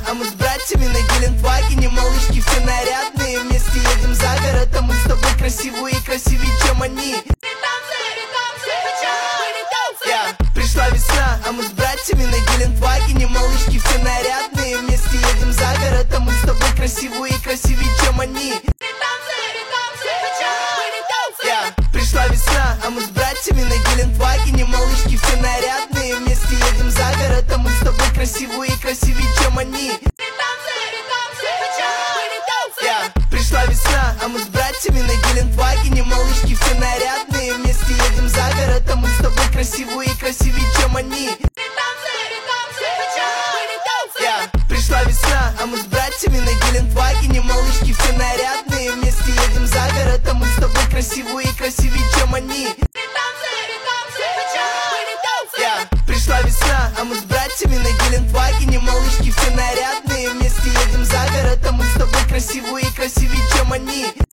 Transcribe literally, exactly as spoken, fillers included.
а мы с братьями на Гелендвагене. Малышки все нарядные, вместе едем за город, а мы с тобой красивые и красивее, чем они. Yeah. Пришла весна, а мы с братьями на Гелендвагене. Малышки все нарядные, вместе едем за город, а мы с тобой красивые и красивее, чем они. Yeah. Пришла весна, а мы с братьями на Гелендвагене. Малышки все нарядные, вместе едем за город, а мы с тобой красивые и красивее, чем они. Yeah. Пришла весна, а мы с братьями на Гелендвагене. Малышки все нарядные, вместе едем за город, а мы с тобой красивые и красивее, чем они. Yeah. Пришла весна, а мы с братьями на Гелендвагене. Малышки все нарядные, вместе едем за город, а мы с тобой красивые и красивее, чем они. Yeah. Пришла весна, а мы с братьями на Гелендвагене. Малышки все нарядные, вместе едем за город, а мы с тобой красивые и красивее, чем они.